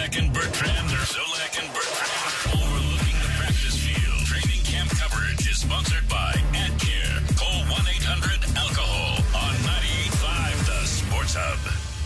Zolak and Bertrand overlooking the practice field. Training camp coverage is sponsored by AdCare. Call 1-800-ALCOHOL on 98.5 The Sports Hub.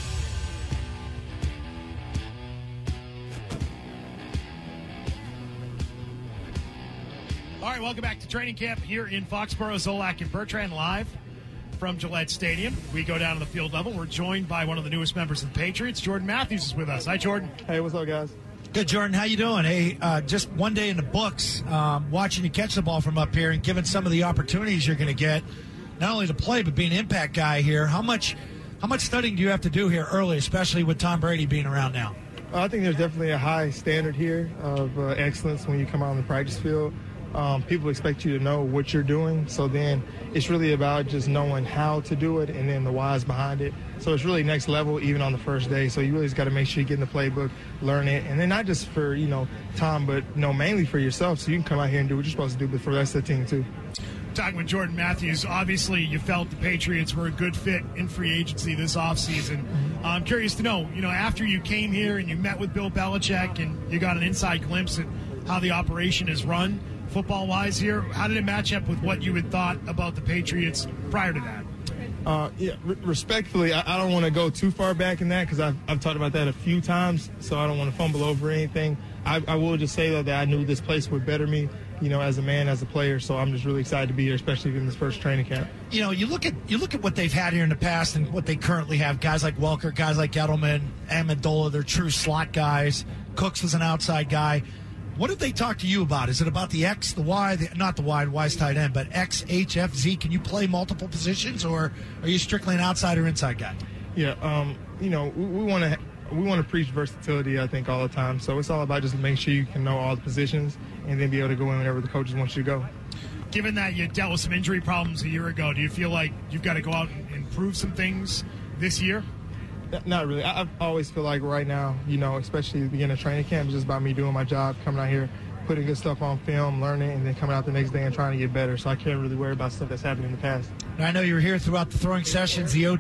All right, welcome back to training camp here in Foxborough. Zolak and Bertrand live from Gillette Stadium. We go down to the field level. We're joined by one of the newest members of the Patriots. Jordan Matthews is with us. Hi, Jordan. Hey, what's up, guys? Good, Jordan. How you doing? Hey, just one day in the books, watching you catch the ball from up here and given some of the opportunities you're going to get, not only to play but be an impact guy here. How much studying do you have to do here early, especially with Tom Brady being around now? I think there's definitely a high standard here of excellence when you come out on the practice field. People expect you to know what you're doing, so then it's really about just knowing how to do it and then the whys behind it. So it's really next level even on the first day. So you really just got to make sure you get in the playbook, learn it, and then not just for, Tom, but mainly for yourself, so you can come out here and do what you're supposed to do, but for the rest of the team too. Talking with Jordan Matthews, obviously you felt the Patriots were a good fit in free agency this offseason. I'm curious to know, after you came here and you met with Bill Belichick and you got an inside glimpse at how the operation is run, football-wise here, how did it match up with what you had thought about the Patriots prior to that? Respectfully, I don't want to go too far back in that because I've talked about that a few times, so I don't want to fumble over anything. I will just say, though, that I knew this place would better me, as a man, as a player, so I'm just really excited to be here, especially in this first training camp. You look at what they've had here in the past and what they currently have. Guys like Welker, guys like Gettleman, Amendola, they're true slot guys. Cooks was an outside guy. What did they talk to you about? Is it about the X, the Y, not the Y, Y's tight end, but X, H, F, Z? Can you play multiple positions, or are you strictly an outside or inside guy? Yeah, we want to preach versatility, I think, all the time. So it's all about just making sure you can know all the positions and then be able to go in whenever the coaches want you to go. Given that you dealt with some injury problems a year ago, do you feel like you've got to go out and improve some things this year? Not really. I always feel like right now, especially at the beginning of training camp, it's just about me doing my job, coming out here, putting good stuff on film, learning, and then coming out the next day and trying to get better. So I can't really worry about stuff that's happened in the past. I know you were here throughout the throwing sessions, the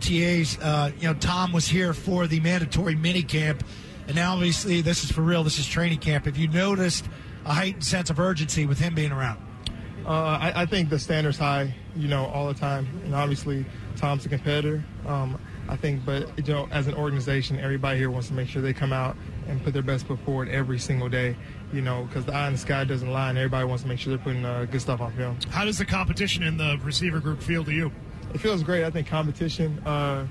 OTAs. Tom was here for the mandatory mini camp, and now obviously this is for real. This is training camp. Have you noticed a heightened sense of urgency with him being around? I think the standard's high, all the time, and obviously Tom's a competitor. I think, but as an organization, everybody here wants to make sure they come out and put their best foot forward every single day, because the eye in the sky doesn't lie, and everybody wants to make sure they're putting good stuff on film. How does the competition in the receiver group feel to you? It feels great. I think competition,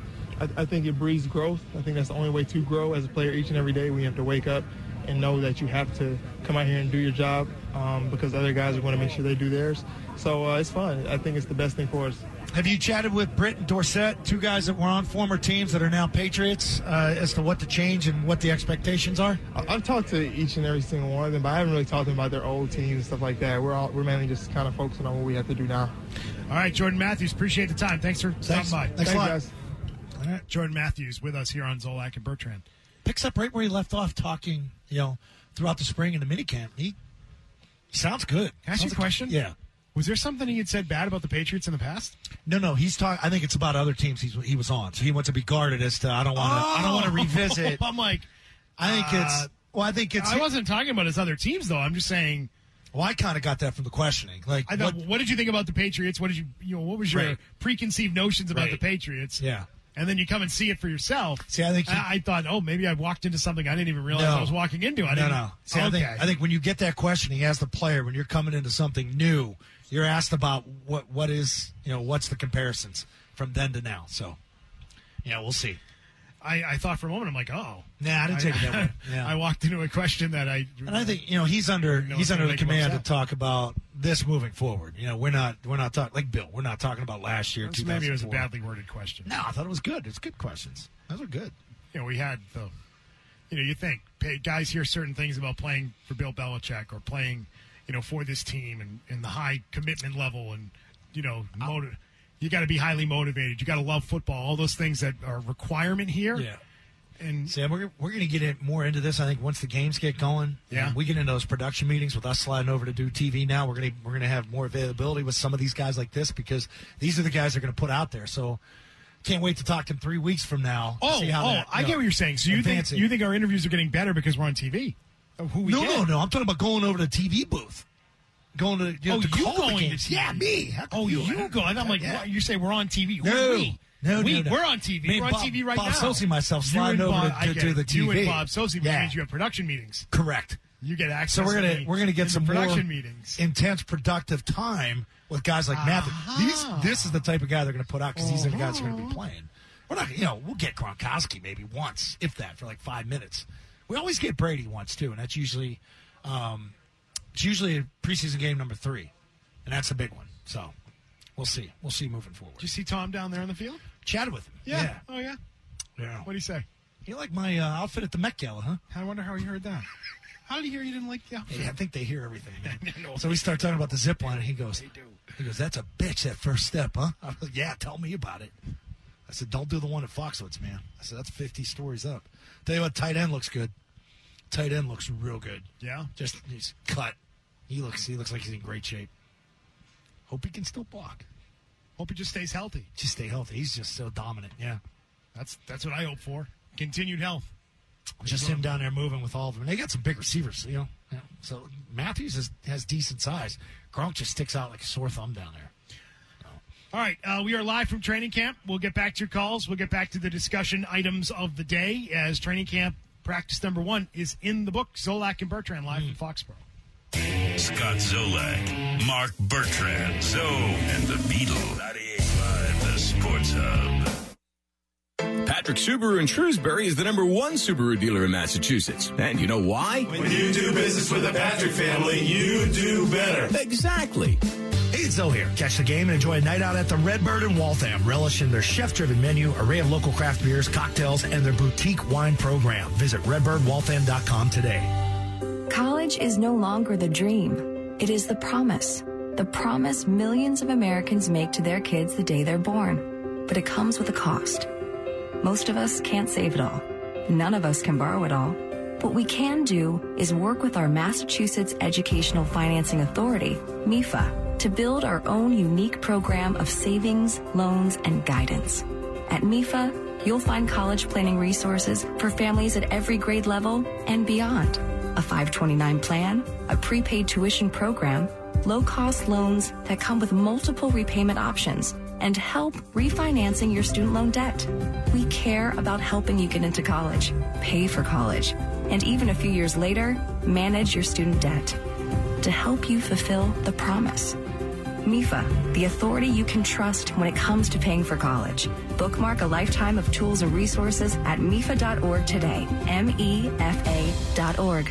I think it breeds growth. I think that's the only way to grow as a player each and every day when you have to wake up and know that you have to come out here and do your job because other guys are going to make sure they do theirs. So it's fun. I think it's the best thing for us. Have you chatted with Britt and Dorsett, two guys that were on former teams that are now Patriots, as to what the change and what the expectations are? I've talked to each and every single one of them, but I haven't really talked to them about their old teams and stuff like that. We're mainly just kind of focusing on what we have to do now. All right, Jordan Matthews, appreciate the time. Thanks for stopping by. Thanks a lot. Guys. All right, Jordan Matthews with us here on Zolak and Bertrand. Picks up right where he left off talking, throughout the spring in the minicamp. He sounds good. Can I ask you a question? Yeah. Was there something he had said bad about the Patriots in the past? No. He's talking. I think it's about other teams he was on. So he wants to be guarded as to I don't want to revisit. I'm like, I think it's. I wasn't talking about his other teams though. I'm just saying. Well, I kind of got that from the questioning. Like, I thought, what did you think about the Patriots? What did what was your preconceived notions about the Patriots? Yeah. And then you come and see it for yourself. See, I think I thought, maybe I walked into something I didn't even realize I was walking into. No. See, I think when you get that questioning as the player, when you're coming into something new, you're asked about what is, what's the comparisons from then to now. So, we'll see. I thought for a moment, I'm like, Nah, I didn't take it that way. Yeah. I walked into a question that I think he's under the command to talk about this moving forward. We're not talking like Bill. We're not talking about last year. Maybe it was a badly worded question. No, I thought it was good. It's good questions. Those are good. We had the, you think guys hear certain things about playing for Bill Belichick or playing, for this team and the high commitment level and you got to be highly motivated. You got to love football. All those things that are a requirement here. Yeah. And Sam, we're going to get more into this. I think once the games get going. Yeah. We get into those production meetings with us sliding over to do TV now. We're going to have more availability with some of these guys like this because these are the guys they're going to put out there. So can't wait to talk to him 3 weeks from now. I get what you're saying. So you think our interviews are getting better because we're on TV? Who we get? No. I'm talking about going over to the TV booth. Going to to call the games. Yeah, me. You go. And I'm like, you say we're on TV. Who are we? No. We're on TV. We're on TV right now. Bob Socci and myself sliding over to do the TV. You and Bob Socci, means you have production meetings. Correct. You get access. So we're gonna get some production more meetings. Intense, productive time with guys like Matthew. This is the type of guy they're going to put out because these are the guys that are going to be playing. We're not, we'll get Gronkowski maybe once, if that, for like 5 minutes. We always get Brady once too, and that's usually a preseason game number 3, and that's a big one. So we'll see. We'll see moving forward. Did you see Tom down there on the field? Chatted with him. Yeah. Oh yeah. Yeah. What did he say? You like my outfit at the Met Gala, huh? I wonder how he heard that. How did he hear you didn't like the outfit? Yeah, I think they hear everything. So we start talking about the zip line, and he goes, "That's a bitch, that first step, huh?" I was like, "Yeah, tell me about it." I said, "Don't do the one at Foxwoods, man." I said, "That's 50 stories up." Tell you what, tight end looks good. Tight end looks real good. Yeah, he's cut. He looks like he's in great shape. Hope he can still block. Hope he just stays healthy. Just stay healthy. He's just so dominant. Yeah, that's what I hope for. Continued health. Just him down there moving with all of them. And they got some big receivers, Yeah. So Matthews has decent size. Gronk just sticks out like a sore thumb down there. All right, we are live from training camp. We'll get back to your calls. We'll get back to the discussion items of the day as training camp practice number 1 is in the book. Zolak and Bertrand live from Foxborough. Scott Zolak, Mark Bertrand, Zoe and the Beetle. 98.5 The Sports Hub. Patrick Subaru in Shrewsbury is the #1 Subaru dealer in Massachusetts. And you know why? When you do business with the Patrick family, you do better. Exactly. Hey, it's Zoe here. Catch the game and enjoy a night out at the Redbird in Waltham. Relish in their chef-driven menu, array of local craft beers, cocktails, and their boutique wine program. Visit redbirdwaltham.com today. College is no longer the dream. It is the promise. The promise millions of Americans make to their kids the day they're born. But it comes with a cost. Most of us can't save it all. None of us can borrow it all. What we can do is work with our Massachusetts Educational Financing Authority, MEFA, to build our own unique program of savings, loans, and guidance. At MEFA, you'll find college planning resources for families at every grade level and beyond. A 529 plan, a prepaid tuition program, low-cost loans that come with multiple repayment options, and help refinancing your student loan debt. We care about helping you get into college, pay for college, and even a few years later, manage your student debt to help you fulfill the promise. MEFA, the authority you can trust when it comes to paying for college. Bookmark a lifetime of tools and resources at MEFA.org today. MEFA.org.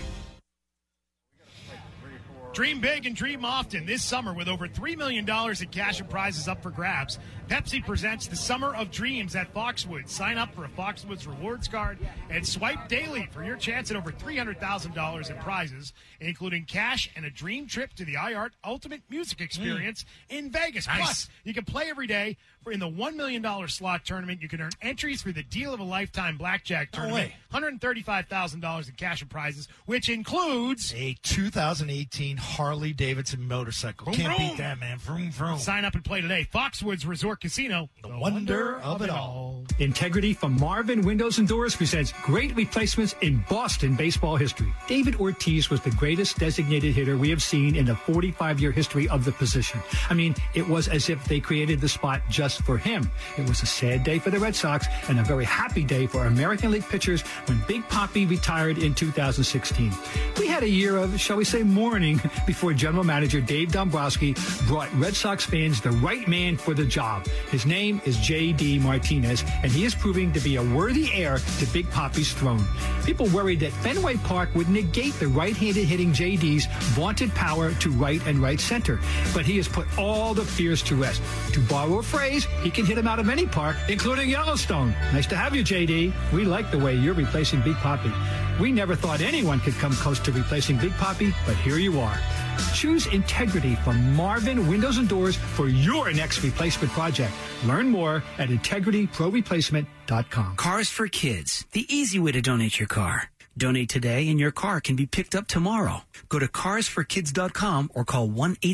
Dream big and dream often. This summer, with over $3 million in cash and prizes up for grabs, Pepsi presents the Summer of Dreams at Foxwoods. Sign up for a Foxwoods rewards card and swipe daily for your chance at over $300,000 in prizes, including cash and a dream trip to the iHeart Ultimate Music Experience in Vegas. Nice. Plus, you can play every day. In the $1 million slot tournament, you can earn entries for the Deal of a Lifetime Blackjack Tournament, $135,000 in cash and prizes, which includes a 2018 Harley Davidson motorcycle. Can't beat that, man. Vroom, vroom. Sign up and play today. Foxwoods Resort Casino, the wonder of it all. Integrity from Marvin Windows and Doors presents great replacements in Boston baseball history. David Ortiz was the greatest designated hitter we have seen in the 45-year history of the position. I mean, it was as if they created the spot just for him. It was a sad day for the Red Sox and a very happy day for American League pitchers when Big Poppy retired in 2016. We had a year of, shall we say, mourning before General Manager Dave Dombrowski brought Red Sox fans the right man for the job. His name is J.D. Martinez, and he is proving to be a worthy heir to Big Poppy's throne. People worried that Fenway Park would negate the right-handed hitting J.D.'s vaunted power to right and right center, but he has put all the fears to rest. To borrow a phrase, he can hit him out of any park, including Yellowstone. Nice to have you, J.D. We like the way you're replacing Big Poppy. We never thought anyone could come close to replacing Big Poppy, but here you are. Choose integrity from Marvin Windows and Doors for your next replacement project. Learn more at integrityproreplacement.com. Cars for Kids, the easy way to donate your car. Donate today and your car can be picked up tomorrow. Go to carsforkids.com or call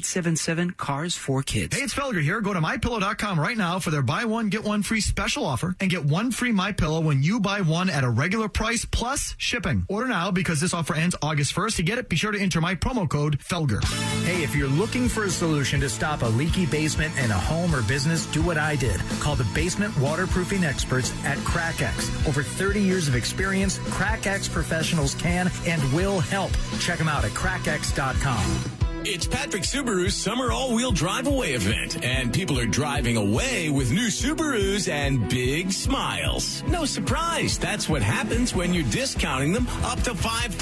1-877-CARS4KIDS. Hey, it's Felger here. Go to MyPillow.com right now for their buy one, get one free special offer and get one free MyPillow when you buy one at a regular price plus shipping. Order now because this offer ends August 1st. To get it, be sure to enter my promo code Felger. Hey, if you're looking for a solution to stop a leaky basement in a home or business, do what I did. Call the basement waterproofing experts at CrackX. Over 30 years of experience, CrackX professionals can and will help. Check them out at crackx.com. It's Patrick Subaru's summer all-wheel drive away event, and people are driving away with new Subarus and big smiles. No surprise, that's what happens when you're discounting them up to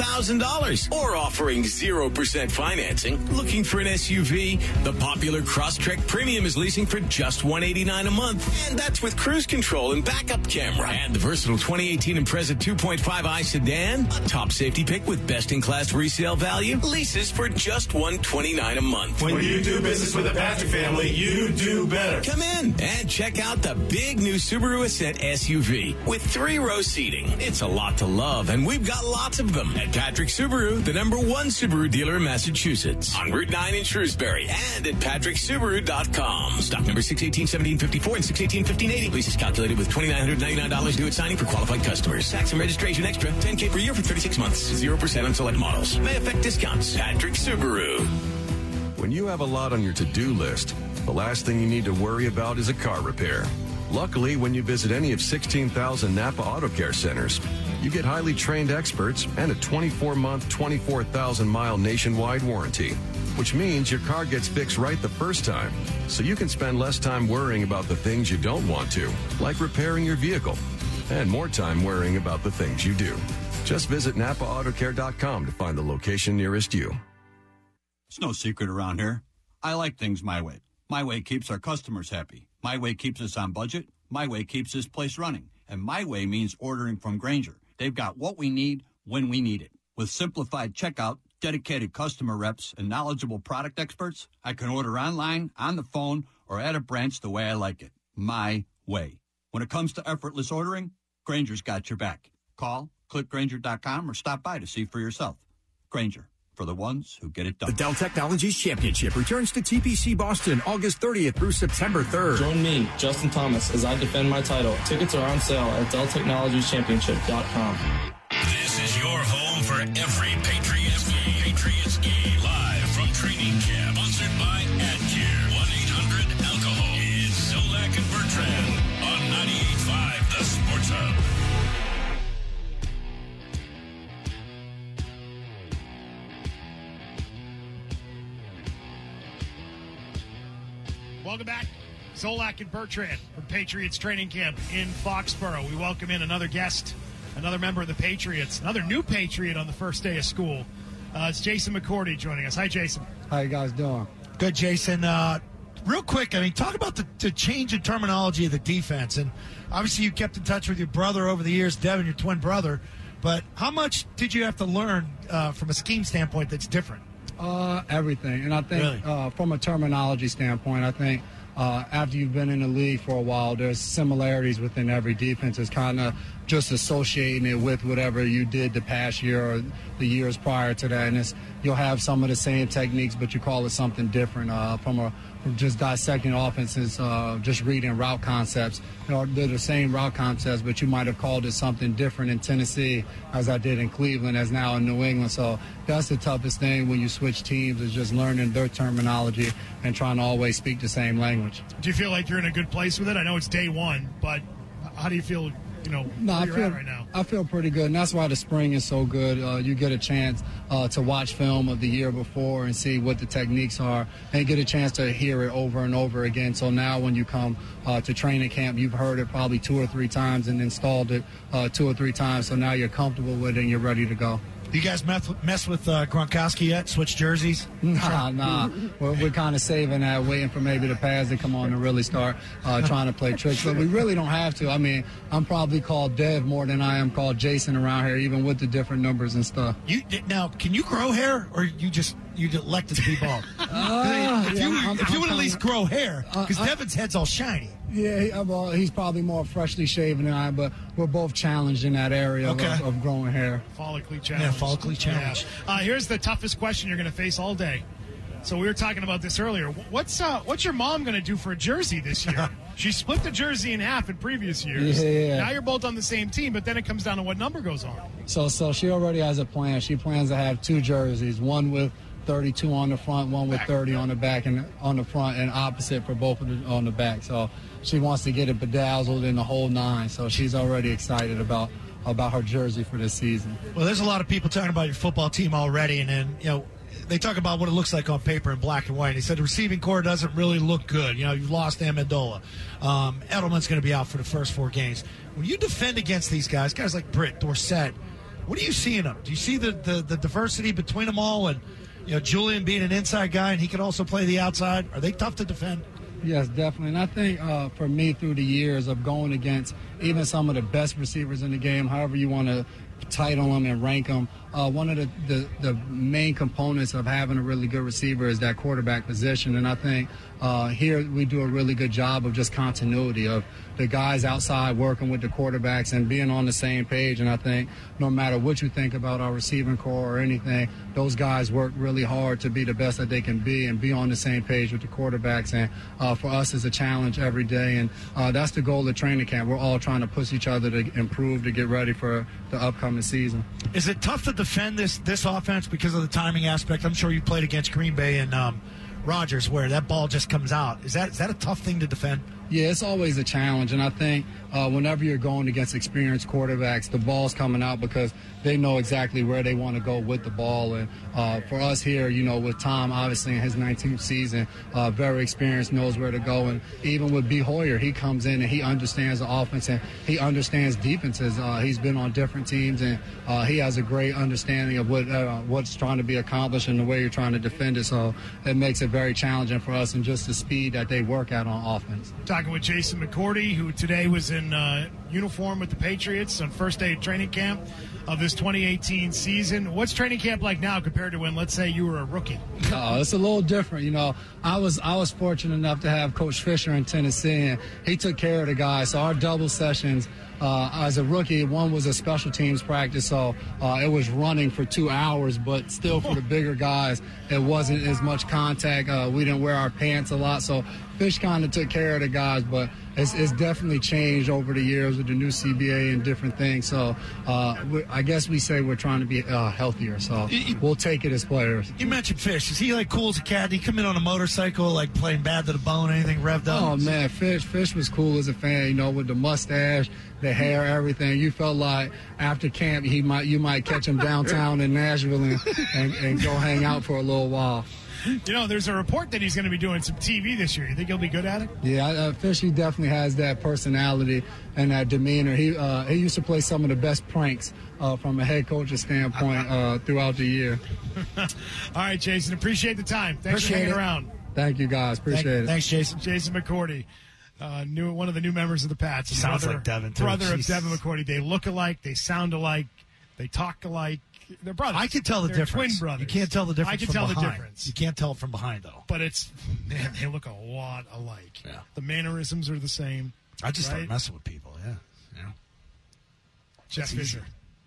$5,000 or offering 0% financing. Looking for an SUV? The popular Crosstrek Premium is leasing for just $189 a month, and that's with cruise control and backup camera. And the versatile 2018 Impreza 2.5i sedan, a top safety pick with best-in-class resale value, leases for just $129 a month. When you do business with the Patrick family, you do better. Come in and check out the big new Subaru Ascent SUV with 3-row seating. It's a lot to love, and we've got lots of them at Patrick Subaru, the #1 Subaru dealer in Massachusetts, on Route 9 in Shrewsbury, and at PatrickSubaru.com. Stock number 618-1754 and 618-1580. Lease is calculated with $2,999 due at signing for qualified customers. Tax and registration extra, $10K per year for 36 months. 0% on select models. May affect discounts. Patrick Subaru. When you have a lot on your to-do list, the last thing you need to worry about is a car repair. Luckily, when you visit any of 16,000 Napa Auto Care centers, you get highly trained experts and a 24-month, 24,000-mile nationwide warranty, which means your car gets fixed right the first time, so you can spend less time worrying about the things you don't want to, like repairing your vehicle, and more time worrying about the things you do. Just visit NapaAutoCare.com to find the location nearest you. It's no secret around here. I like things my way. My way keeps our customers happy. My way keeps us on budget. My way keeps this place running. And my way means ordering from Grainger. They've got what we need when we need it. With simplified checkout, dedicated customer reps, and knowledgeable product experts, I can order online, on the phone, or at a branch the way I like it. My way. When it comes to effortless ordering, Grainger's got your back. Call, click Grainger.com, or stop by to see for yourself. Grainger. For the ones who get it done. The Dell Technologies Championship returns to TPC Boston August 30th through September 3rd. Join me, Justin Thomas, as I defend my title. Tickets are on sale at DellTechnologiesChampionship.com. This is your home for every Patriots game. Patriots game live from training camp. Sponsored by AdCare. 1-800-ALCOHOL. It's Zolak and Bertrand on 98.5 The Sports Hub. Welcome back. Zolak and Bertrand from Patriots training camp in Foxborough. We welcome in another guest, another member of the Patriots, another new Patriot on the first day of school. It's Jason McCourty joining us. Hi, Jason. How you guys doing? Good, Jason. Real quick, I mean, talk about the change in terminology of the defense. And obviously you kept in touch with your brother over the years, Devin, your twin brother. But how much did you have to learn from a scheme standpoint that's different? Everything. And I think from a terminology standpoint, I think after you've been in the league for a while, there's similarities within every defense. It's kind of just associating it with whatever you did the past year or the years prior to that. And you'll have some of the same techniques, but you call it something different from just dissecting offenses, just reading route concepts. They're the same route concepts, but you might have called it something different in Tennessee as I did in Cleveland, as now in New England. So that's the toughest thing when you switch teams, is just learning their terminology and trying to always speak the same language. Do you feel like you're in a good place with it? I know it's day one, but how do you feel, where you're at right now? I feel pretty good, and that's why the spring is so good. You get a chance to watch film of the year before and see what the techniques are, and get a chance to hear it over and over again. So now when you come to training camp, you've heard it probably 2 or 3 times and installed it 2 or 3 times, so now you're comfortable with it and you're ready to go. Do you guys mess with Gronkowski yet? Switch jerseys? Nah. We're kind of saving that, waiting for maybe the pads to come on to really start trying to play tricks. But we really don't have to. I mean, I'm probably called Dev more than I am called Jason around here, even with the different numbers and stuff. Now, can you grow hair, or you elected to be bald? If you would at least grow hair, because Devin's head's all shiny. Yeah, he's probably more freshly shaven than I, but we're both challenged in that area of growing hair. Follically challenged. Yeah, follically challenged. Yeah. Here's the toughest question you're going to face all day. So we were talking about this earlier. What's your mom going to do for a jersey this year? She split the jersey in half in previous years. Yeah. Now you're both on the same team, but then it comes down to what number goes on. So she already has a plan. She plans to have 2 jerseys, one with 32 on the front, one with 30 on the back and on the front, and opposite for both of them on the back. So she wants to get it bedazzled in the whole 9. So she's already excited about her jersey for this season. Well, there's a lot of people talking about your football team already, and then they talk about what it looks like on paper in black and white. He said the receiving core doesn't really look good. You've lost Amendola. Edelman's going to be out for the first 4 games. When you defend against these guys like Britt, Dorsett, what do you see in them? Do you see the diversity between them all? And Julian being an inside guy, and he can also play the outside. Are they tough to defend? Yes, definitely. And I think for me, through the years of going against even some of the best receivers in the game, however you want to title them and rank them, one of the main components of having a really good receiver is that quarterback position. And I think here we do a really good job of just continuity of the guys outside working with the quarterbacks and being on the same page. And I think no matter what you think about our receiving core or anything, those guys work really hard to be the best that they can be and be on the same page with the quarterbacks. And for us, it's a challenge every day. And that's the goal of training camp. We're all trying to push each other to improve, to get ready for the upcoming season. Is it tough to defend this offense because of the timing aspect? I'm sure you played against Green Bay and Rodgers where that ball just comes out. Is that a tough thing to defend? Yeah, it's always a challenge, and I think whenever you're going against experienced quarterbacks, the ball's coming out because they know exactly where they want to go with the ball. And for us here, with Tom, obviously in his 19th season, very experienced, knows where to go. And even with B. Hoyer, he comes in and he understands the offense and he understands defenses. He's been on different teams, and he has a great understanding of what's trying to be accomplished and the way you're trying to defend it. So it makes it very challenging for us and just the speed that they work at on offense. Talking with Jason McCourty, who today was in uniform with the Patriots on first day of training camp of this 2018 season. What's training camp like now compared to when, let's say, you were a rookie? It's a little different. I was fortunate enough to have Coach Fisher in Tennessee, and he took care of the guys. So our double sessions as a rookie, one was a special teams practice, so it was running for 2 hours, but still for the bigger guys, it wasn't as much contact. We didn't wear our pants a lot, so Fish kind of took care of the guys, but it's definitely changed over the years with the new CBA and different things. So I guess we say we're trying to be healthier, so we'll take it as players. You mentioned Fish. Is he like cool as a cat? Did he come in on a motorcycle, like playing bad to the bone, anything revved up? Oh, man, Fish was cool as a fan, with the mustache, the hair, everything. You felt like after camp you might catch him downtown in Nashville and go hang out for a little while. There's a report that he's going to be doing some TV this year. You think he'll be good at it? Yeah, Fish, he definitely has that personality and that demeanor. He used to play some of the best pranks from a head coach's standpoint throughout the year. All right, Jason, appreciate the time. Thanks for hanging around. Thank you, guys. Appreciate it. Thanks, Jason. Jason McCourty, one of the new members of the Pats. Sounds like Devin, too. Brother of Devin McCourty. They look alike. They sound alike. They talk alike. They're brothers. I can tell the difference. Twin brothers. You can't tell the difference. I can from tell behind. the difference. You can't tell it from behind, though. But they look a lot alike. Yeah. The mannerisms are the same. I just start messing with people. Yeah. Jeff Fisher.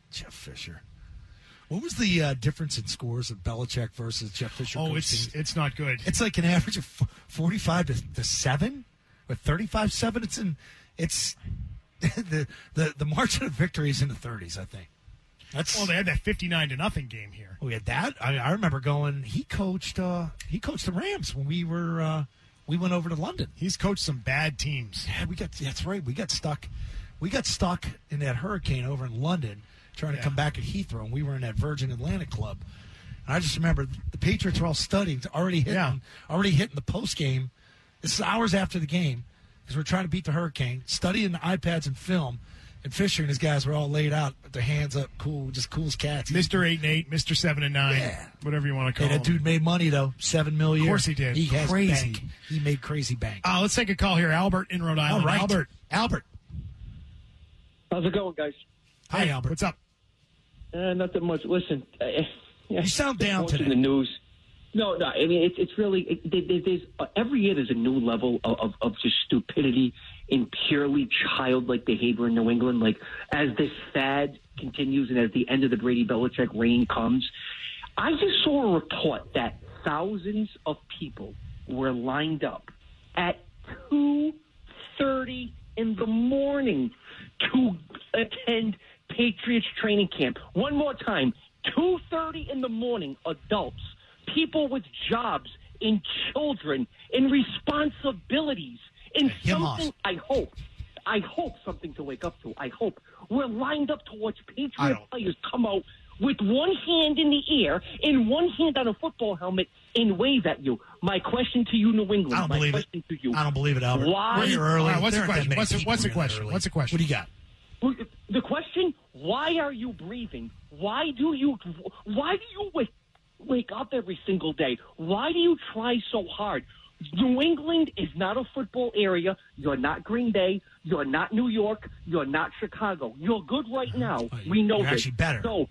What was the difference in scores of Belichick versus Jeff Fisher? Oh, it's not good. It's like an average of 45 to 7 or 35-7. It's the margin of victory is in the 30s, I think. They had that 59-0 game here. We had that. I remember going. He coached the Rams when we went over to London. He's coached some bad teams. Yeah, that's right. We got stuck in that hurricane over in London, trying to come back at Heathrow, and we were in that Virgin Atlantic club. And I just remember the Patriots were all studying, already hitting the post game. This is hours after the game because we're trying to beat the hurricane, studying the iPads and film. And Fisher and his guys were all laid out with their hands up, cool as cats. Mr. 8-8, Mr. 7-9, whatever you want to call him. That dude made money, though, $7 million. Of course he did. He has crazy. Bank. He made crazy bank. Let's take a call here. Albert in Rhode Island. All right. Albert. How's it going, guys? Hi, Albert. What's up? Nothing much. Listen, you sound down today. In the news. No. I mean, it's really there's every year there's a new level of just stupidity and purely childlike behavior in New England. Like as this fad continues and as the end of the Brady Belichick reign comes, I just saw a report that thousands of people were lined up at 2:30 in the morning to attend Patriots training camp. One more time, 2:30 in the morning, adults, people with jobs and children and responsibilities and something. I hope something to wake up to. I hope we're lined up to watch Patriot players come out with one hand in the air and one hand on a football helmet and wave at you. My question to you, New England. I don't believe it. I don't believe it, Albert. Why? We're here early. Right, what's the question? What's the question? What's the question? What do you got? The question: why are you breathing? Why do you wake up every single day? Why do you try so hard? New England is not a football area. You're not Green Bay. You're not New York. You're not Chicago. You're good right now. We know You're this. actually better. So,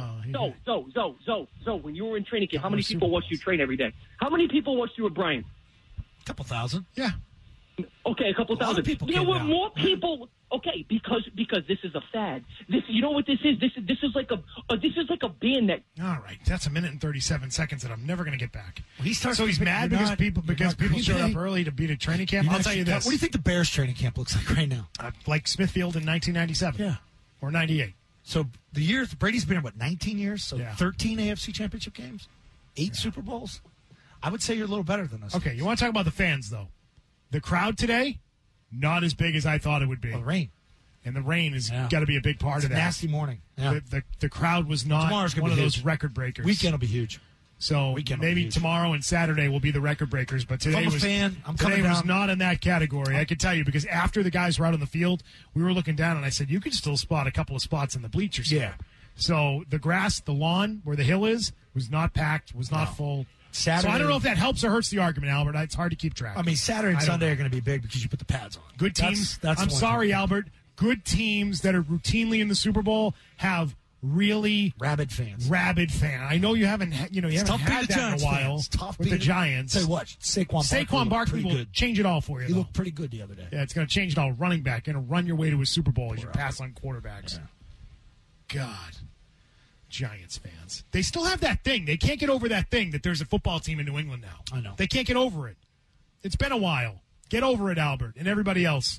when you were in training camp, how many people watched you train every day? How many people watched you with Brian? A couple thousand. Yeah. Okay, a couple thousand. People there came were down. more people. Okay, because this is a fad. You know what this is? This is like a band that. All right, that's a minute and 37 seconds that I'm never going to get back. He's mad because people showed up early to beat a training camp. I'll tell you this. What do you think the Bears training camp looks like right now? Like Smithfield in 1997. Yeah. Or 98. So the years Brady's been in 19 years. So Yeah. 13 AFC Championship games, 8 Super Bowls. I would say you're a little better than us. Okay, you want to talk about the fans though? The crowd today, not as big as I thought it would be. The rain. And the rain has got to be a big part of that. Nasty morning. Yeah. The crowd was not Tomorrow's gonna one of be those huge. record breakers. Weekend will be huge. So maybe tomorrow and Saturday will be the record breakers, but today I'm a fan. I'm coming today was down. not in that category. I can tell you because after the guys were out on the field, we were looking down and I said, you could still spot a couple of spots in the bleachers. Yeah. here." So the grass, the lawn where the hill is, was not packed, was not full. Saturday, so I don't know if that helps or hurts the argument, Albert. It's hard to keep track. I mean, Saturday and I don't Sunday know. are going to be big because you put the pads on. Good teams. That's I'm the one sorry, thing. Albert. Good teams that are routinely in the Super Bowl have really rabid fans. I know you haven't. You haven't tough had beating that in the a while Giants. It's tough with the beating- Giants. Tell you what, Saquon Barkley will good. change it all for you. He though. looked pretty good the other day. Yeah, it's going to change it all. Running back, going to run your way to a Super Bowl as you pass on quarterbacks. God, Giants fans. They still have that thing. They can't get over that thing that there's a football team in New England now. I know. They can't get over it. It's been a while. Get over it, Albert, and everybody else.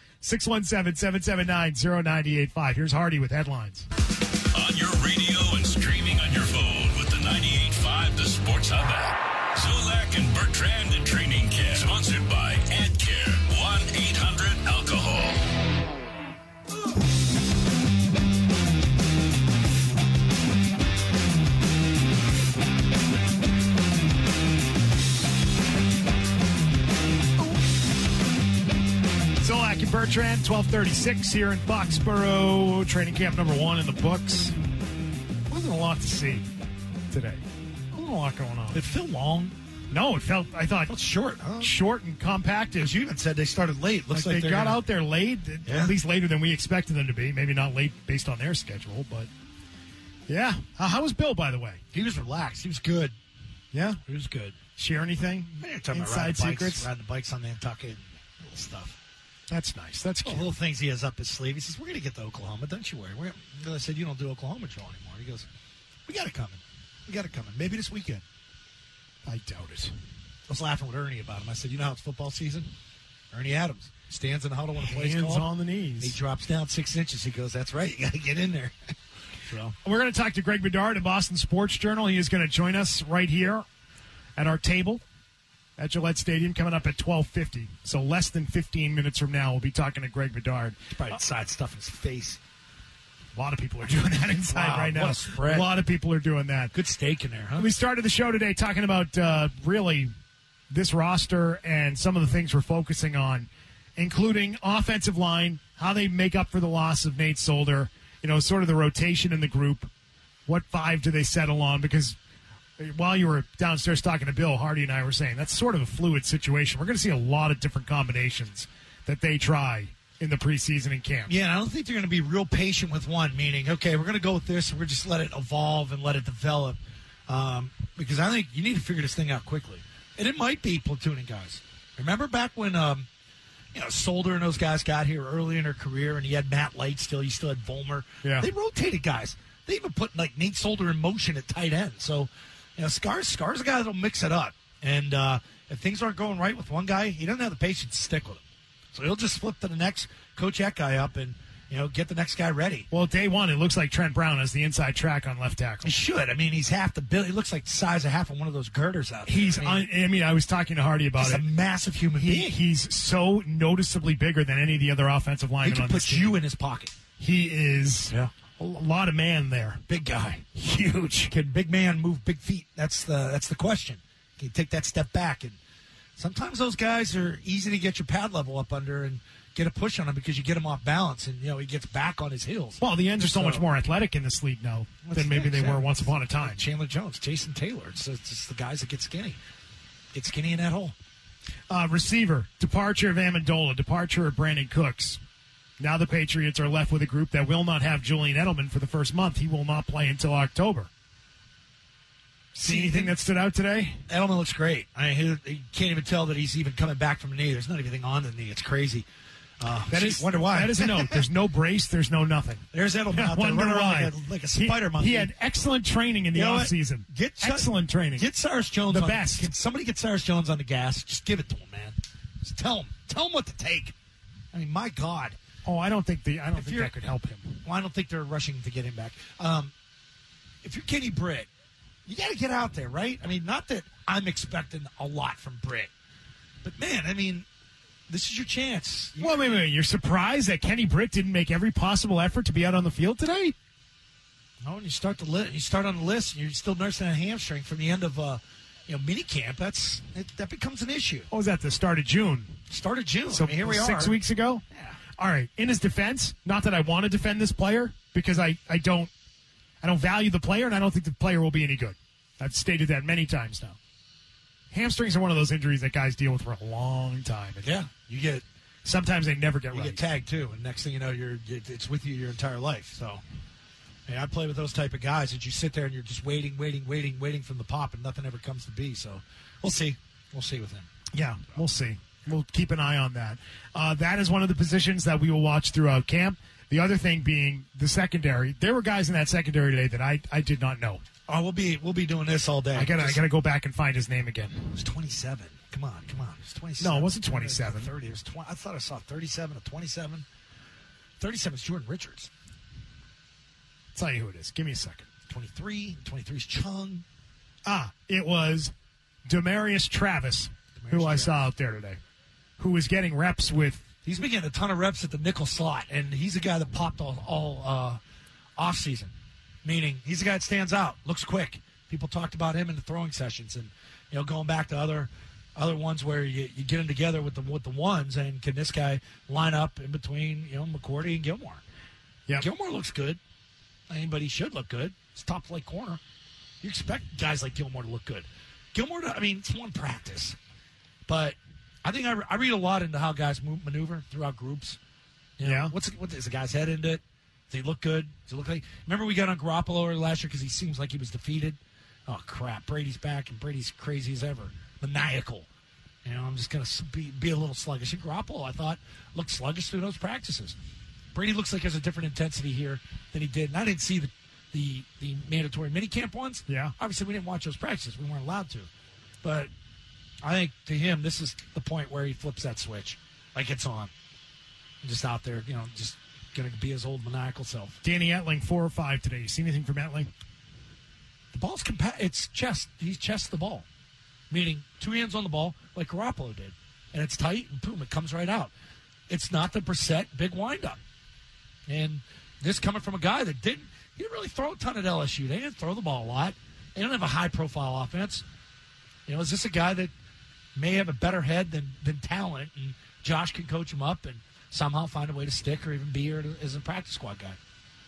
617-779-0985. Here's Hardy with headlines. On your radio and streaming on your phone with the 98.5 The Sports Hub app. Zolak and Bertrand in Training Camp. Sponsored by AdCare. 1-800-ALCOHOL. Zolak and Bertrand, 1236 here in Foxborough. Training camp number 1 in the books. Wasn't a lot to see today. Wasn't a lot going on. It felt long. No, I thought short, huh? Short and compact. As you even said, they started late. Looks like they got out there late, Yeah. at least later than we expected them to be. Maybe not late based on their schedule, but yeah. How was Bill, by the way? He was relaxed. He was good. Yeah? He was good. Share anything? You're talking about Inside riding secrets? riding the bikes on Nantucket, little stuff. That's nice. That's cute. Little things he has up his sleeve. He says, "We're going to get to Oklahoma. Don't you worry." I said, "You don't do Oklahoma Joe anymore." He goes, "We got it coming. We got it coming. Maybe this weekend." I doubt it. I was laughing with Ernie about him. I said, "You know how it's football season? Ernie Adams stands in the huddle when a play's Hands called. on the knees. He drops down 6 inches. He goes, "That's right. You got to get in there." So we're going to talk to Greg Bedard of Boston Sports Journal. He is going to join us right here at our table at Gillette Stadium coming up at 12:50. So less than 15 minutes from now, we'll be talking to Greg Bedard. Probably side stuff in his face. A lot of people are doing that inside Wow, right now. what a spread. A lot of people are doing that. Good steak in there, huh? We started the show today talking about really this roster and some of the things we're focusing on, including offensive line, how they make up for the loss of Nate Solder, sort of the rotation in the group. What 5 do they settle on? Because while you were downstairs talking to Bill, Hardy and I were saying that's sort of a fluid situation. We're going to see a lot of different combinations that they try in the preseason and camp. Yeah, and I don't think they're going to be real patient with one, meaning, okay, we're going to go with this and we're just let it evolve and let it develop. because I think you need to figure this thing out quickly. And it might be platooning guys. Remember back when Solder and those guys got here early in their career, and you had Matt Light still. You still had Vollmer. Yeah. They rotated guys. They even put Nate Solder in motion at tight end. So, Scar's a guy that'll mix it up. And if things aren't going right with one guy, he doesn't have the patience to stick with him. So he'll just flip to the next, coach that guy up, and get the next guy ready. Well, day one, it looks like Trent Brown has the inside track on left tackle. He should. I mean, he's half the build. He looks like the size of half of one of those girders out there. I was talking to Hardy about it. He's a massive human being. He's so noticeably bigger than any of the other offensive linemen on this team. He can put you in his pocket. He is a lot of man there. Big guy. Huge. Can big man move big feet? That's the question. Can you take that step back? And sometimes those guys are easy to get your pad level up under and get a push on him because you get him off balance and he gets back on his heels. Well, the ends are so much more athletic in this league now than maybe they were once upon a time. Chandler Jones, Jason Taylor. It's just the guys that get skinny. Get skinny in that hole. Receiver, departure of Amendola, departure of Brandon Cooks. Now the Patriots are left with a group that will not have Julian Edelman for the first month. He will not play until October. See anything that stood out today? Edelman looks great. I mean, he can't even tell that he's even coming back from the knee. There's not anything on the knee. It's crazy. Wonder why. That is a note. There's no brace. There's no nothing. There's Edelman out there running around like a spider monkey. He had excellent training in the offseason. Excellent training. Get Cyrus Jones the best. Can somebody get Cyrus Jones on the gas? Just give it to him, man. Just tell him what to take. I mean, my God. Oh, I don't think that could help him. Well, I don't think they're rushing to get him back. If you're Kenny Britt, you got to get out there, right? I mean, not that I'm expecting a lot from Britt, but man, I mean, this is your chance. Well, wait. You're surprised that Kenny Britt didn't make every possible effort to be out on the field today? No, when you start you start on the list, and you're still nursing a hamstring from the end of mini camp. That becomes an issue. What was that? The start of June. Start of June. So I mean, here we are. 6 weeks ago. Yeah. All right. In his defense, not that I want to defend this player because I don't value the player, and I don't think the player will be any good. I've stated that many times now. Hamstrings are one of those injuries that guys deal with for a long time. And sometimes they never get right. You get tagged too, and next thing you know, it's with you your entire life. So, I play with those type of guys that you sit there and you're just waiting from the pop, and nothing ever comes to be. So, we'll see. We'll see with him. Yeah, we'll see. We'll keep an eye on that. That is one of the positions that we will watch throughout camp. The other thing being the secondary. There were guys in that secondary today that I did not know. Oh, we'll be doing this all day. I gotta go back and find his name again. It was 27. Come on. It was 27. No, it wasn't 27. 30. It was 20. I thought I saw 37 or 27. 37 is Jordan Richards. I'll tell you who it is. Give me a second. 23. 23 is Chung. It was Demarius Travis, who I saw out there today, who was getting reps with. He's been getting a ton of reps at the nickel slot, and he's a guy that popped all off season. Meaning, he's the guy that stands out, looks quick. People talked about him in the throwing sessions, and going back to other ones where you get him together with the ones, and can this guy line up in between McCourty and Gilmore? Yeah, Gilmore looks good. But he should look good. It's top flight corner. You expect guys like Gilmore to look good. It's one practice, but I think I read a lot into how guys maneuver throughout groups. What is the guy's head into it? Does he look good? Does it look like? Remember we got on Garoppolo last year because he seems like he was defeated. Oh crap! Brady's back and Brady's crazy as ever, maniacal. I'm just gonna be a little sluggish. And Garoppolo, I thought, looked sluggish through those practices. Brady looks like he has a different intensity here than he did, and I didn't see the mandatory minicamp ones. Yeah, obviously we didn't watch those practices; we weren't allowed to. But I think to him, this is the point where he flips that switch, like it's on, just out there, just. Going to be his old maniacal self. Danny Etling, 4 or 5 today. You see anything from Etling? The ball's it's chest. He chests the ball, meaning 2 hands on the ball like Garoppolo did, and it's tight and boom, it comes right out. It's not the Brissett big windup, and this coming from a guy that he didn't really throw a ton at LSU. They didn't throw the ball a lot. They don't have a high profile offense. Is this a guy that may have a better head than talent, and Josh can coach him up and somehow find a way to stick or even be here as a practice squad guy?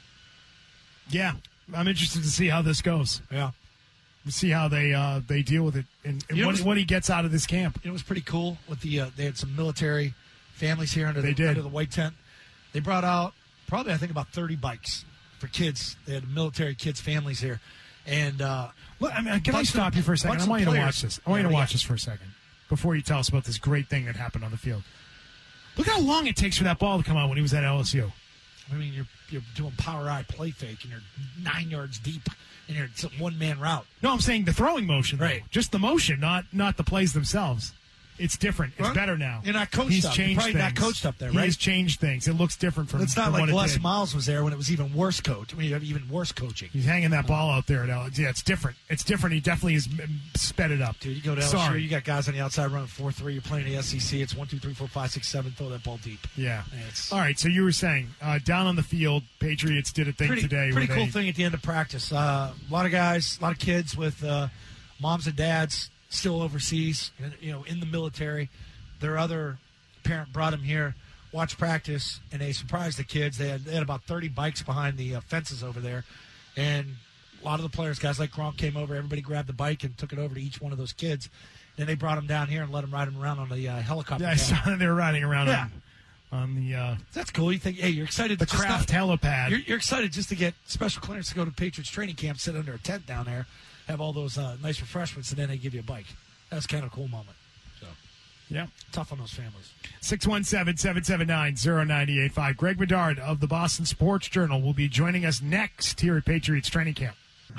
Yeah, I'm interested to see how this goes. Yeah. See how they deal with it and what he gets out of this camp. It was pretty cool with they had some military families here under the white tent. They brought out probably, I think, about 30 bikes for kids. They had military kids' families here. And look, can I stop you for a second? I want you to watch this. I want you to watch this for a second before you tell us about this great thing that happened on the field. Look how long it takes for that ball to come out when he was at LSU. I mean, you're doing power eye play fake, and you're 9 yards deep, and it's a one-man route. No, I'm saying the throwing motion, right? Just the motion, not the plays themselves. It's different. It's better now. You're not coached He's up. changed You're probably things. not coached up there, right? He has changed things. It looks different from. It's not from like what Les it did. Miles was there when it was even worse coach. I mean, even worse coaching. He's hanging that ball out there at LSU. Yeah, it's different. It's different. He definitely has sped it up. Dude, you go to LSU, you got guys on the outside running 4-3. You're playing the SEC. It's 1, 2, 3, 4, 5, 6, 7. Throw that ball deep. Yeah. All right. So you were saying down on the field, Patriots did a thing today. Pretty cool thing at the end of practice. A lot of guys, a lot of kids with moms and dads still overseas, in the military. Their other parent brought them here, watched practice, and they surprised the kids. They had about 30 bikes behind the fences over there, and a lot of the players, guys like Gronk, came over. Everybody grabbed the bike and took it over to each one of those kids. Then they brought them down here and let them ride them around on the helicopter. Yeah, I saw that they were riding around on the. That's cool. You think, hey, you're excited. The Kraft helipad. You're excited just to get special clearance to go to Patriots training camp, sit under a tent down there, have all those nice refreshments, and then they give you a bike. That's kind of a cool moment. So, yeah, tough on those families. 617-779-0985. Greg Bedard of the Boston Sports Journal will be joining us next here at Patriots training camp.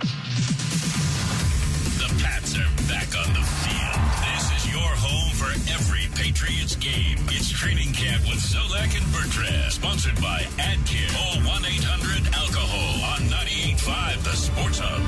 The Pats are back on the field. This is your home for every Patriots game. It's training camp with Zolak and Bertrand. Sponsored by AdKare. Call 1-800-ALCOHOL on 98.5 The Sports Hub.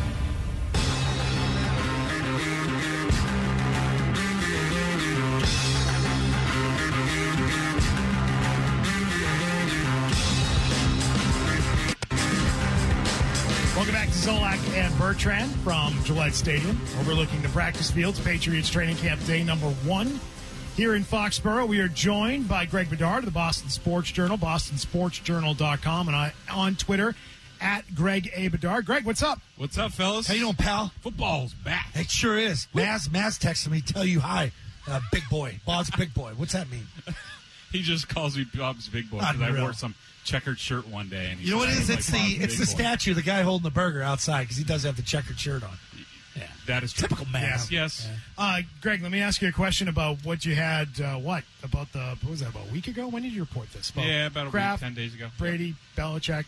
Welcome back to Zolak and Bertrand from Gillette Stadium, overlooking the practice fields. Patriots training camp day number 1 here in Foxborough. We are joined by Greg Bedard of the Boston Sports Journal, bostonsportsjournal.com, and on Twitter at Greg A. Bedard. Greg, what's up? What's up, fellas? How you doing, pal? Football's back. It sure is. Maz texted me, tell you hi, big boy. Bob's big boy. What's that mean? He just calls me Bob's big boy because I wore some checkered shirt one day. And you know what it is? It's the statue, the guy holding the burger outside, because he does have the checkered shirt on. Yeah, that is true. Typical man. Yes. Yeah. Greg, let me ask you a question about what you had. What was that? About a week ago? When did you report this? About Kraft, a week, 10 days ago. Brady, Belichick.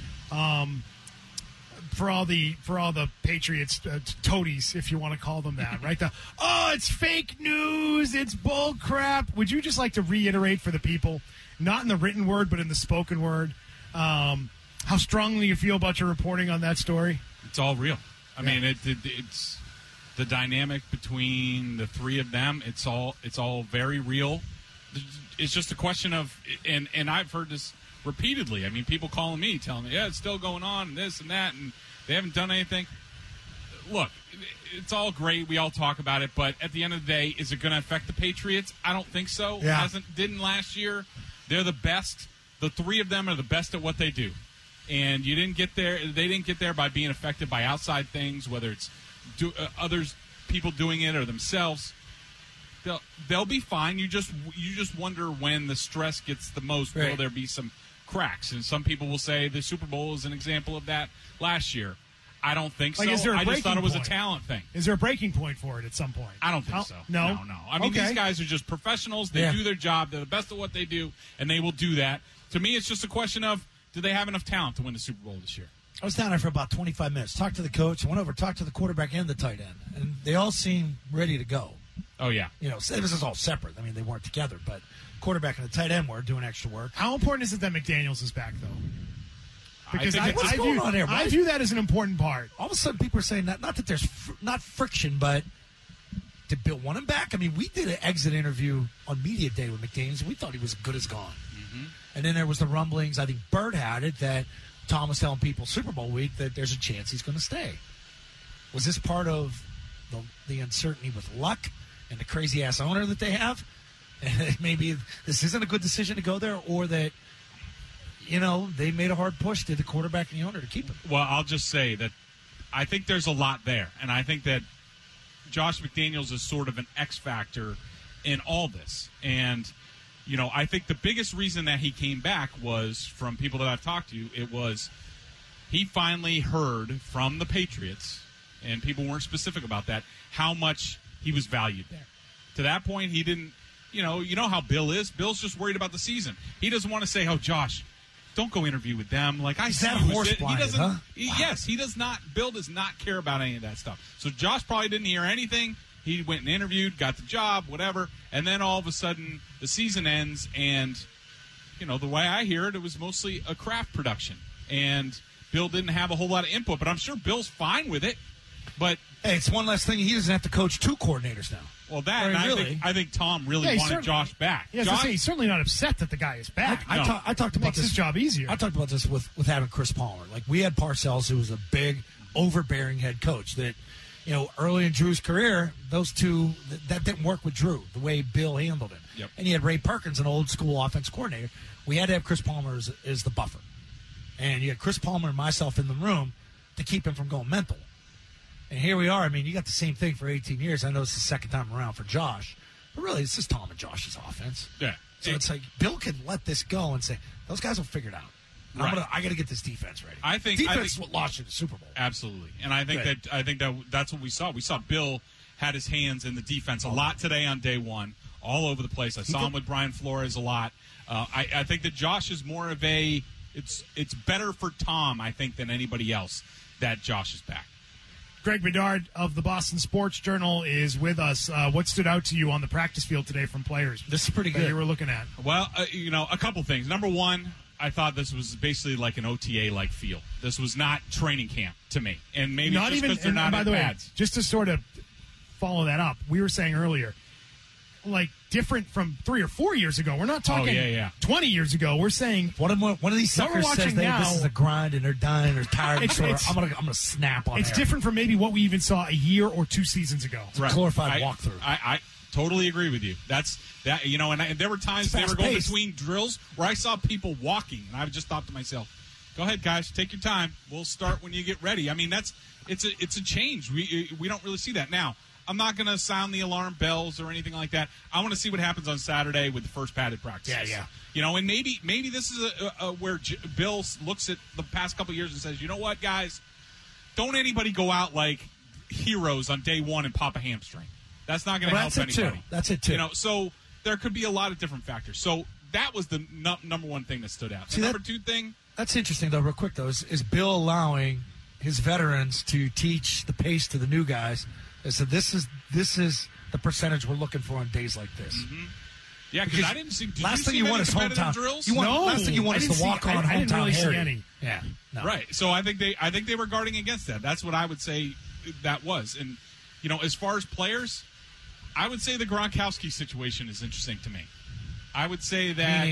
For all the Patriots toadies, if you want to call them that, right? It's fake news, it's bull crap. Would you just like to reiterate for the people, not in the written word but in the spoken word, how strongly you feel about your reporting on that story? It's all real. I mean, it's the dynamic between the three of them. It's all very real. It's just a question of, and I've heard this repeatedly. I mean, people calling me, telling me, yeah, it's still going on, and this and that, and they haven't done anything. Look, it's all great. We all talk about it, but at the end of the day, is it going to affect the Patriots? I don't think so. Yeah. Didn't last year. They're the best. The three of them are the best at what they do. And you didn't get there. They didn't get there by being affected by outside things, whether it's people doing it or themselves. They'll be fine. You just wonder when the stress gets the most. Right. Will there be some cracks? And some people will say the Super Bowl is an example of that last year. I don't think so. Is there a I just thought it was point? a talent thing. Is there a breaking point for it at some point? I don't think so. No. I mean, these guys are just professionals. They do their job. They're the best at what they do, and they will do that. To me, it's just a question of, do they have enough talent to win the Super Bowl this year? I was down there for about 25 minutes. Talked to the coach. Went over, talked to the quarterback and the tight end, and they all seem ready to go. Oh, yeah. This is all separate. I mean, they weren't together, but quarterback and the tight end were doing extra work. How important is it that McDaniels is back, though? Because what's going on there, I view that as an important part. All of a sudden, people are saying not that there's not friction, but did Bill want him back? I mean, we did an exit interview on Media Day with McDaniels, and we thought he was as good as gone. Mm-hmm. And then there was the rumblings. I think Bird had it that Tom was telling people Super Bowl week that there's a chance he's going to stay. Was this part of the uncertainty with Luck and the crazy-ass owner that they have? And maybe this isn't a good decision to go there, or that, they made a hard push to the quarterback and the owner to keep him. Well, I'll just say that I think there's a lot there, and I think that Josh McDaniels is sort of an X factor in all this. And, I think the biggest reason that he came back was, from people that I've talked to, it was he finally heard from the Patriots, and people weren't specific about that, how much he was valued there. To that point, he didn't, you know how Bill is. Bill's just worried about the season. He doesn't want to say, "Oh, Josh, don't go interview with them." Like I said, he doesn't. Huh? Yes, he does not. Bill does not care about any of that stuff. So Josh probably didn't hear anything. He went and interviewed, got the job, whatever, and then all of a sudden the season ends, and the way I hear it was mostly a craft production, and Bill didn't have a whole lot of input. But I'm sure Bill's fine with it. But hey, it's one less thing. He doesn't have to coach 2 coordinators now. Well, I think Tom really wanted Josh back. Yeah, he's certainly not upset that the guy is back. I talked about this. His job easier. I talked about this with having Chris Palmer. Like, we had Parcells, who was a big, overbearing head coach. That, early in Drew's career, those two that didn't work with Drew the way Bill handled it. Yep. And you had Ray Perkins, an old school offense coordinator. We had to have Chris Palmer as the buffer, and you had Chris Palmer and myself in the room to keep him from going mental. And here we are. I mean, you got the same thing for 18 years. I know it's the second time around for Josh. But really, this is Tom and Josh's offense. Yeah. So it's like Bill can let this go and say, those guys will figure it out. Right. I got to get this defense ready. I think is what lost you the Super Bowl. Absolutely. And I think that's what we saw. We saw Bill had his hands in the defense a lot today on day one, all over the place. I saw him with Brian Flores a lot. I think that Josh is more of it's better for Tom, I think, than anybody else that Josh is back. Greg Bedard of the Boston Sports Journal is with us. What stood out to you on the practice field today from players? This is pretty good. That you were looking at. Well, a couple things. Number one, I thought this was basically like an OTA-like feel. This was not training camp to me, and maybe not just because they're not by the pads. way, just to sort of follow that up, we were saying earlier, like different from 3 or 4 years ago. We're not talking 20 years ago. We're saying one of these suckers says this is a grind and they're dying, they're tired. I'm gonna snap on. It's there. different from maybe what we even saw a year or 2 seasons ago. It's a glorified walkthrough. I totally agree with you. That's that. And there were times they were going between drills where I saw people walking, and I just thought to myself, "Go ahead, guys, take your time. We'll start when you get ready." I mean, it's a change. We don't really see that now. I'm not going to sound the alarm bells or anything like that. I want to see what happens on Saturday with the first padded practice. Yeah. And maybe this is where Bill looks at the past couple of years and says, "You know what, guys? Don't anybody go out like heroes on day one and pop a hamstring. That's not going to help anybody." That's it too. So there could be a lot of different factors. So that was the number one thing that stood out. The number two thing. That's interesting, though. Real quick, though, is Bill allowing his veterans to teach the pace to the new guys? So this is the percentage we're looking for on days like this. Mm-hmm. Yeah, because I didn't see. Last thing you want is hometown drills. Last thing you want is to walk on hometown. I didn't really see any. Yeah, no. Right. So I think they were guarding against that. That's what I would say that was. And as far as players, I would say the Gronkowski situation is interesting to me. I would say that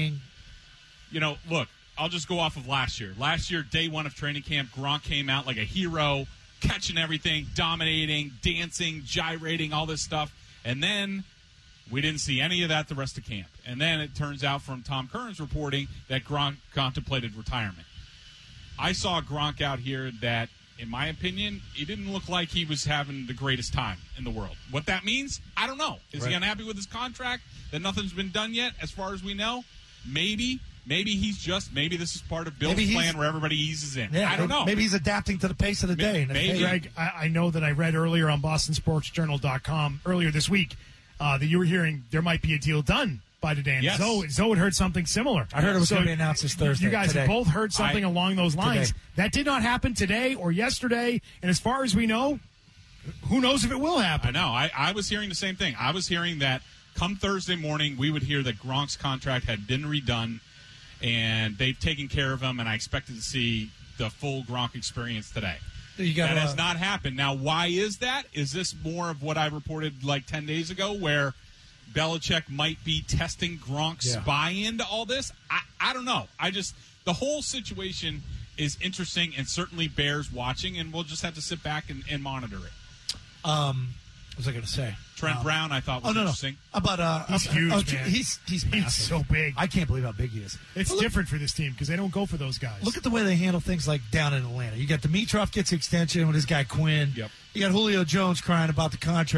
look, I'll just go off of last year. Last year, day one of training camp, Gronk came out like a hero, catching everything, dominating, dancing, gyrating, all this stuff. And then we didn't see any of that the rest of camp. And then it turns out from Tom Curran's reporting that Gronk contemplated retirement. I saw Gronk out here that, in my opinion, he didn't look like he was having the greatest time in the world. What that means, I don't know. Is he unhappy with his contract, that nothing's been done yet as far as we know? Maybe this is part of Bill's plan where everybody eases in. Yeah, I don't know. Maybe he's adapting to the pace of the day. Maybe. Greg, I know that I read earlier on BostonSportsJournal.com earlier this week that you were hearing there might be a deal done by today. And Zoe had heard something similar. I heard it was going to be announced this Thursday. You guys have both heard something along those lines. Today. That did not happen today or yesterday. And as far as we know, who knows if it will happen. I know. I was hearing the same thing. I was hearing that come Thursday morning, we would hear that Gronk's contract had been redone, and they've taken care of him, and I expected to see the full Gronk experience today. That has not happened. Now, why is that? Is this more of what I reported like 10 days ago where Belichick might be testing Gronk's buy-in to all this? I don't know. The whole situation is interesting and certainly bears watching, and we'll just have to sit back and monitor it. What was I going to say? Trent Brown, I thought was interesting. About he's huge, man. He's massive. So big. I can't believe how big he is. It's different for this team because they don't go for those guys. Look at the way they handle things like down in Atlanta. You got Dimitroff gets extension with his guy Quinn. Yep. You got Julio Jones crying about the contract.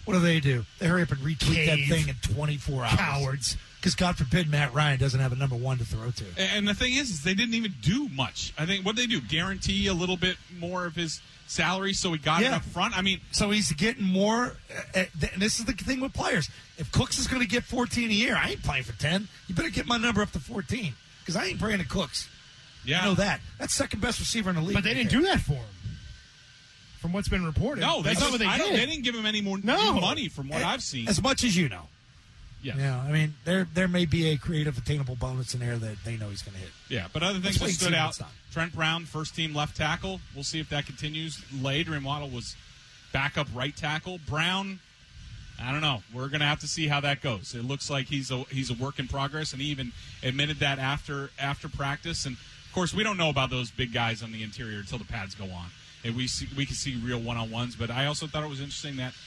What do? They hurry up and retweet that thing in 24 hours. Cowards. Because God forbid Matt Ryan doesn't have a number one to throw to. And the thing is they didn't even do much. I think what they do, guarantee a little bit more of his salary so he got it up front. I mean, so he's getting more. And this is the thing with players. If Cooks is going to get 14 a year, I ain't playing for 10. You better get my number up to 14 because I ain't praying to Cooks. Yeah, I know that. That's second best receiver in the league. But they didn't do that for him. From what's been reported. No, that's not what they did. They didn't give him any more money from what I've seen. As much as you know. Yeah. Yeah, I mean, there may be a creative, attainable bonus in there that they know he's going to hit. Yeah, but other things that stood out. Trent Brown, first-team left tackle. We'll see if that continues. Adrian Waddle was backup right tackle. Brown, I don't know. We're going to have to see how that goes. It looks like he's a work in progress, and he even admitted that after practice. And, of course, we don't know about those big guys on the interior until the pads go on. And we can see real one-on-ones. But I also thought it was interesting that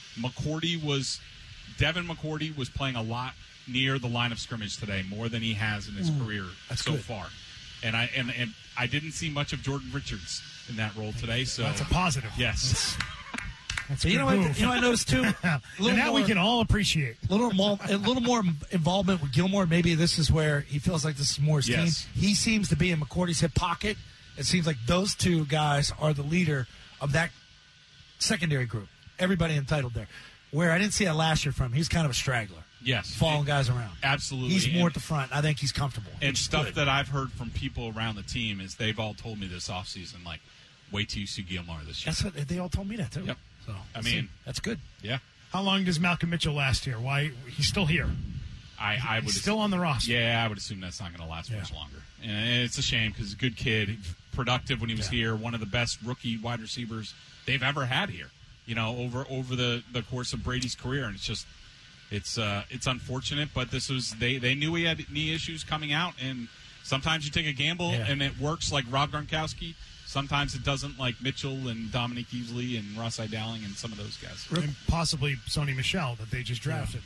Devin McCourty was playing a lot near the line of scrimmage today, more than he has in his career so far. And I didn't see much of Jordan Richards in that role today. So that's a positive. Yes. That's a you good know move. what I noticed too. And that we can all appreciate. A little more involvement with Gilmore. Maybe this is where he feels like this is more his team. He seems to be in McCourty's hip pocket. It seems like those two guys are the leader of that secondary group. Everybody entitled there. Where I didn't see that last year from him. He's kind of a straggler. Yes. Following guys around. Absolutely. He's more at the front. I think he's comfortable. And stuff that I've heard from people around the team is they've all told me this offseason, like, wait till you see Gilmore this year. That's what they all told me that, too. Yep. So, I mean, that's good. Yeah. How long does Malcolm Mitchell last here? Why he's still here? I would he's still on the roster. Yeah, I would assume that's not going to last much longer. And it's a shame because he's a good kid, productive when he was here, one of the best rookie wide receivers they've ever had here. You know, over the course of Brady's career, and it's unfortunate, but this was they knew he had knee issues coming out, and sometimes you take a gamble and it works, like Rob Gronkowski. Sometimes it doesn't, like Mitchell and Dominique Easley and Ross Dowling and some of those guys, and possibly Sony Michel that they just drafted.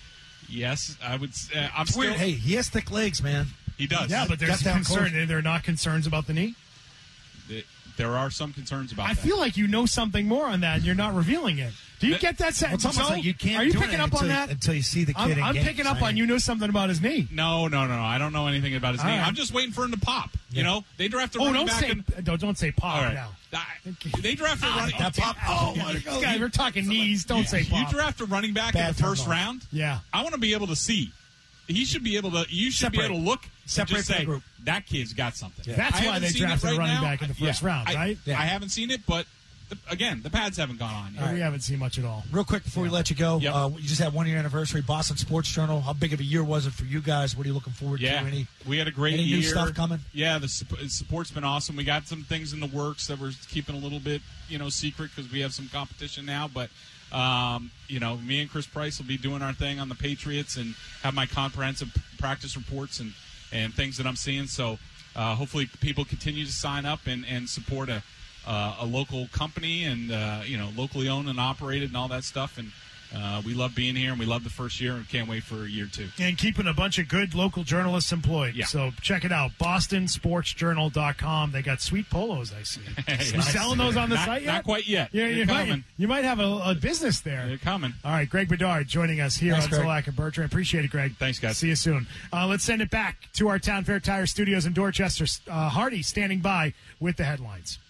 Yes, I would. I'm it's weird. Hey, he has thick legs, man. He does. Yeah, but there's concern. There are not concerns about the knee. There are some concerns about that. I feel like you know something more on that, and you're not revealing it. Do you get that sense? It's almost like you can't. Are you picking up on that until you see the kid? I'm picking up on you know something about his knee. No. I don't know anything about his knee. Right. I'm just waiting for him to pop. Yeah. You know, they draft a running back. Don't say pop now. They draft a running back. Pop. Oh my God! We're talking knees. Don't say pop. You draft a running back in the first round. Yeah. I want to be able to see. He should be able to. You should be able to look. Separate and just say group. That kid's got something. Yeah. That's why they drafted a running back in the first round, right? I haven't seen it, but again, the pads haven't gone on yet. Right. We haven't seen much at all. Real quick before we let you go, you just had 1 year anniversary. Boston Sports Journal. How big of a year was it for you guys? What are you looking forward to? We had a great year. New stuff coming? Yeah, the support's been awesome. We got some things in the works that we're keeping a little bit, secret because we have some competition now, but. Me and Chris Price will be doing our thing on the Patriots and have my comprehensive practice reports and things that I'm seeing. So hopefully people continue to sign up and support a local company and, locally owned and operated and all that stuff. And we love being here, and we love the first year, and can't wait for year two. And keeping a bunch of good local journalists employed. Yeah. So check it out, bostonsportsjournal.com. They got sweet polos, I see. You selling those on the site yet? Not quite yet. Yeah, you might have a business there. They're coming. All right, Greg Bedard joining us here on Zolak and Bertrand. Appreciate it, Greg. Thanks, guys. See you soon. Let's send it back to our Town Fair Tire Studios in Dorchester. Hardy standing by with the headlines.